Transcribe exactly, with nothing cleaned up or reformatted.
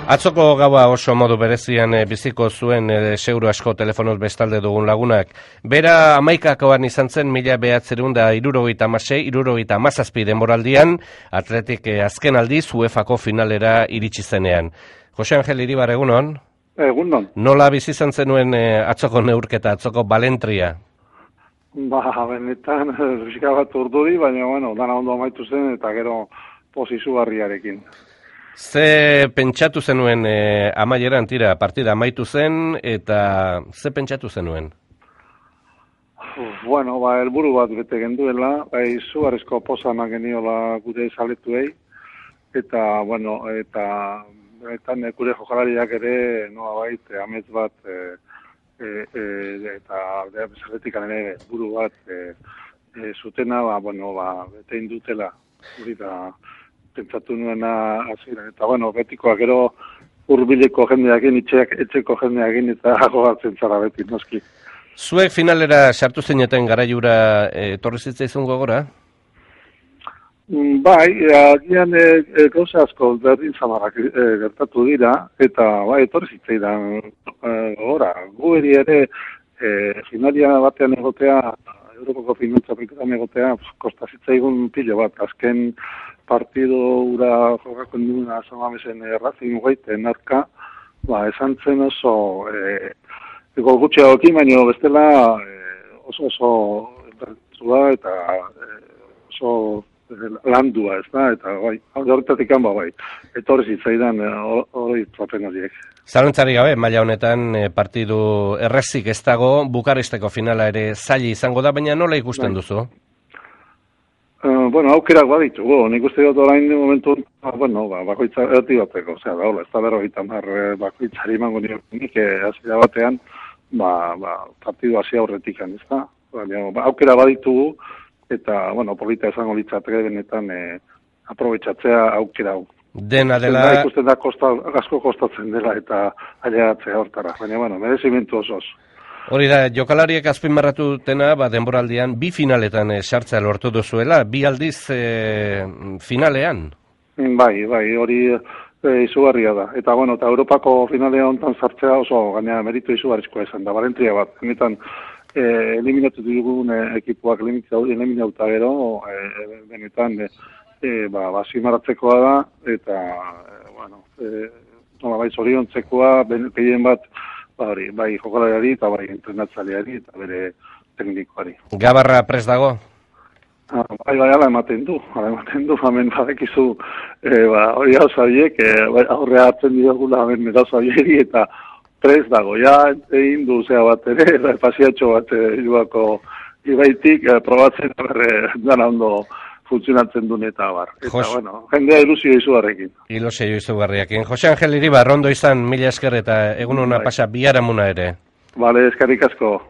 Atzoko gaua oso modu berezian e, biziko zuen e, seguru asko telefonoz bestalde dugun lagunak. Bera hamaikakoan izan zen mila behatzerun da hirurogeita hamasei, hirurogeita hamazazpi denboraldian, Atletik e, azken aldiz UEFako finalera iritsi zenean. Jose Angel Iribar, egunon? Egunon. Nola bizi izan zenuen e, atzoko neurketa, atzoko balentria? Ba, benetan, risika bat urduri, baina, bueno, dana ondo amaitu zen, eta gero posizugarriarekin. Ze pentsatu zenuen e, amaieran, tira, partida amaitu zen, eta ze pentsatu zenuen? Uf, bueno, ba, helburu bat bete genduela, ba, izugarrizko poza eman geniola gure zaletuei, eta, bueno, eta, eta gure jokalariak ere, noa bait, amets bat, e, e, e, eta zaletikan ere helburu bat e, e, zutena, ba, bueno, ba, bete indutela, guri da, pentsatu nuena hasieran, eta bueno, betikoa gero hurbileko jendeakin, itxeak, etxeko jendeakin, eta gogatzen zara beti, noski. Zuek finalera sartu zineten garaiura etorri zitzaizun gogora? Mm, bai, agian e, e, gauza asko berdin zamarrak e, gertatu dira, eta bai, etorri zitzaidan e, gogora. Gu eri ere e, finalia batean egotea, Europako finantzapetan egotea, kosta zitzaigun pilo bat, azken partido ura jokako nuna Samamesen Racing gaiten arka, ba, esan zen oso e, ego gutxiagokin, baina bestela e, oso oso bertzua eta e, oso e, landua, ez da, eta bai, horretatik hanba bai, etorri zitzaidan hori trapen horiek. Zalantzari gabe, maila honetan partidu errezik ez dago, Bukaresteko finala ere zaila izango da, baina nola ikusten duzu? Uh, bueno, aukerak baditugu, nik uste dut orain momentu, ah, bueno, ba, bakoitza erti bateko, osea, da, hola, ez da berrogeita mar bakoitzari emango nik hasiera batean, ba, ba, partidu hasi aurretikan, ez da? Baina, ba, aukera baditugu, eta, bueno, polita esango litzateke benetan e, aprobetxatzea aukera hau. Dena dela... Da, ikusten da, kosta, asko kostatzen dela, eta ailegatzea hortara, baina, bueno, merezimentu osoz. Hori da, jokalariek azpimarratu dena, ba, denboraldian, bi finaletan e, sartzea lortu duzuela, bi aldiz e, finalean. Bai, bai, hori e, izugarria da. Eta, bueno, eta Europako finalea hontan sartzea oso gainea meritu izugarrizkoa izan da, balentria bat. Benetan, e, eliminatu dugun e, ekipuak eliminauta gero, e, benetan, e, e, ba, basimaratzekoa da, eta, e, bueno, e, nola bai, zoriontzekoa, gehien bat, Bai, bai jokalariari eta bai entrenatzaileari eta bere teknikoari. Gabarra prest dago? Ah, bai, bai, ala ematen du, ala ematen du, hemen badekizu e, ba, hori gauza horiek, e, aurrea hartzen diogula hemen gauza horieri eta prest dago, ja, egin du zea bat ere, eta pasiatxo bat e, iruako ibaitik, e, probatzen berre dana ondo funtzionatzen duen eta bar. Eta, Jos... bueno, jendea ilusio izugarrekin. Ilusio izugarriakin. Jose Angel Iribar, ondo izan, mila esker eta egun hona pasa biharamuna ere. Bale, eskerrik asko.